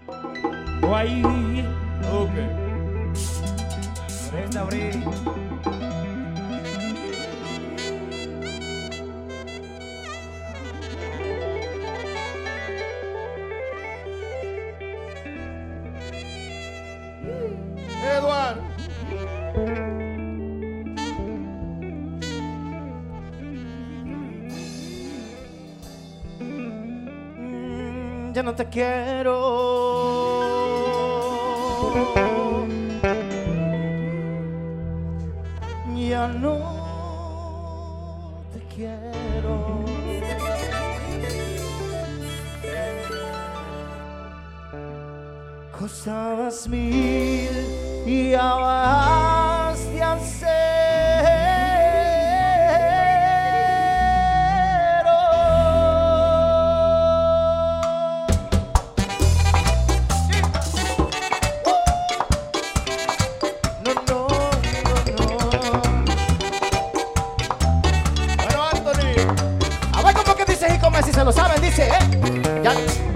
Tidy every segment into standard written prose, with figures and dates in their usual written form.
Guay. Ok. 3 de abril. Eduardo. Ya no te quiero. Ya no te quiero. Costabas mil y ahora de hacer. Si se lo saben, dice, ya.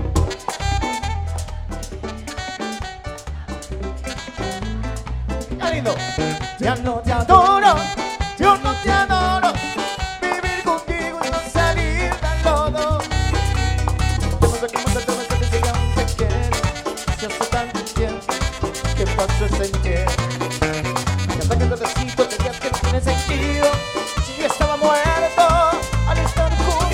Ya lindo. Ya no te adoro, yo no te adoro. Vivir contigo y no salir del lodo. Yo no sé cómo te tomas que si aún te quiero. Si hace tanto tiempo que pasó ese tiempo. Y hasta que te necesito, te digas que no tiene sentido. Si yo estaba muerto al estar contigo.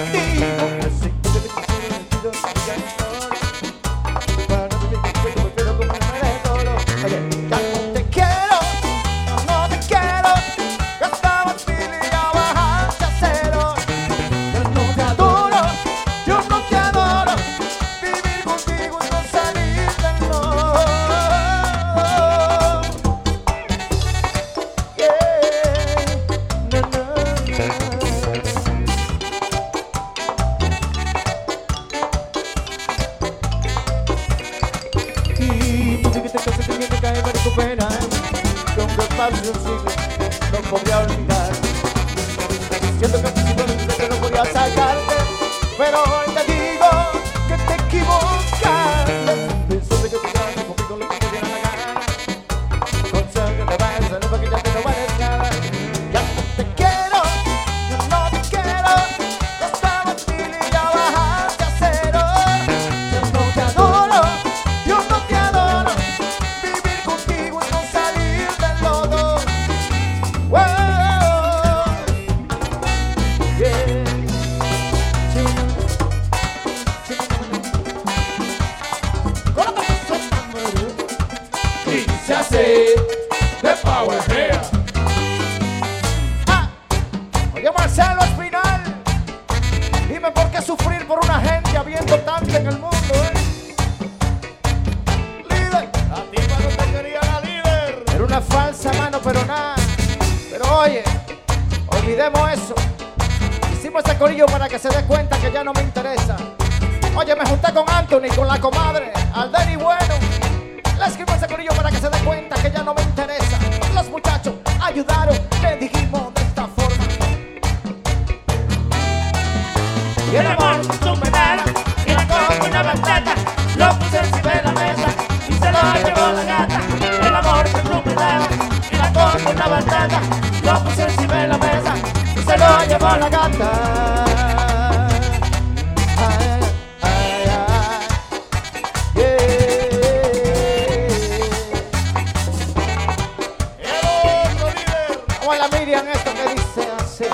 No podría olvidar. Siento que antes no podía sacarte, pero hoy te digo que te equivocas. Pensaste que te traes conmigo lo que te diera la gana. Cosa que te vayas a para que ya te no vales nada. Ya no te quiero, yo no te quiero. Ya estabas mil y ya bajaste a cero. Yo no te adoro, yo no te adoro. Vivir contigo y no salir del lodo. Se hace de Power Hair. Oye, Marcelo Espinal, dime por qué sufrir por una gente habiendo tanto en el mundo, Líder. La tipa no te quería, la líder. Era una falsa mano, pero nada. Pero oye, olvidemos eso. Hicimos ese corillo para que se dé cuenta que ya no me interesa. Oye, me junté con Anthony, con la comadre, al Denny Bueno. Le escribimos ese corillo para que se dé cuenta que ya no me interesa. Los muchachos ayudaron, le dijimos de esta forma. Y el amor es un veneno, y la cojo una batata. Lo puse encima de la mesa y se lo llevó la gata. El amor es un veneno, y la cojo una batata. Lo puse encima de la mesa y se lo llevó la gata. Miriam, esto que dice así.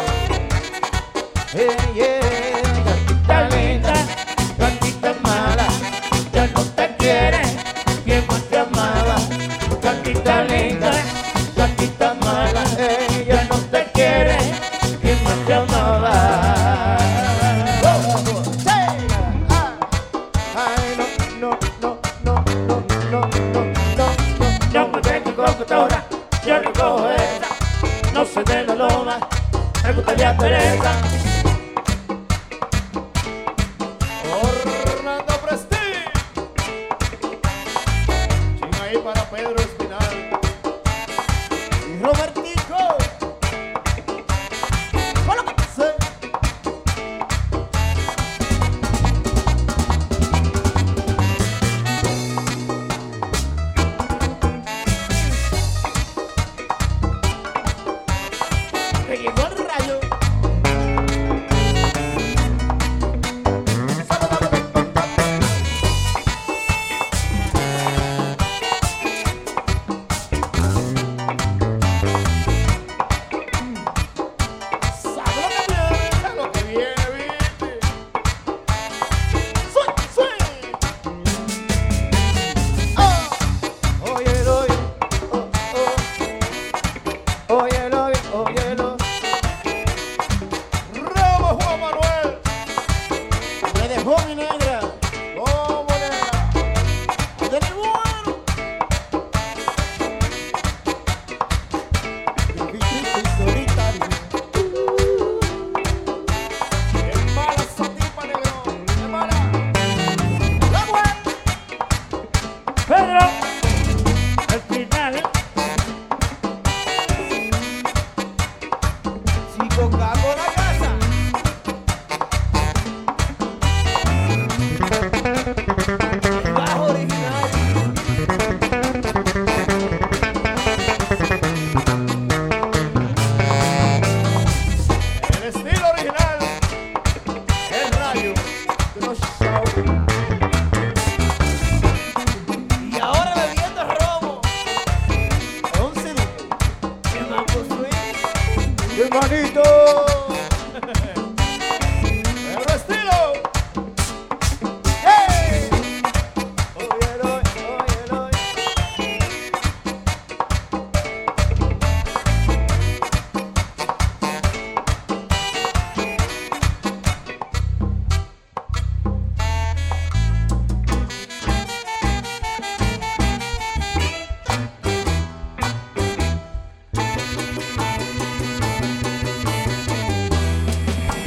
Gatita linda, gatita mala, ya no te quiere, quien más te amaba. Gatita linda, gatita mala, ya no te quiere, quien más te amaba. Ay, no. No me vengo con cotora, yo no cojo esa. No soy de la loma, me gustaría Teresa. Orlando Prestige. Chin ahí para Pedro Espinal. Y Robertico. Con lo que sé.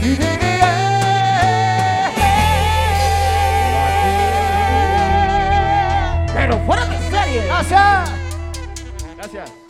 Pero fuera de serie. Gracias. Gracias.